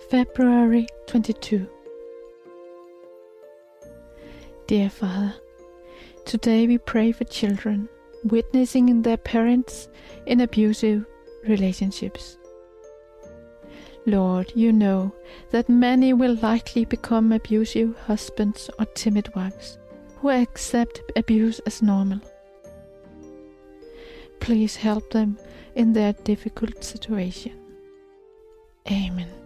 February 22. Dear Father, today we pray for children witnessing their parents in abusive relationships. Lord, you know that many will likely become abusive husbands or timid wives who accept abuse as normal. Please help them in their difficult situation. Amen.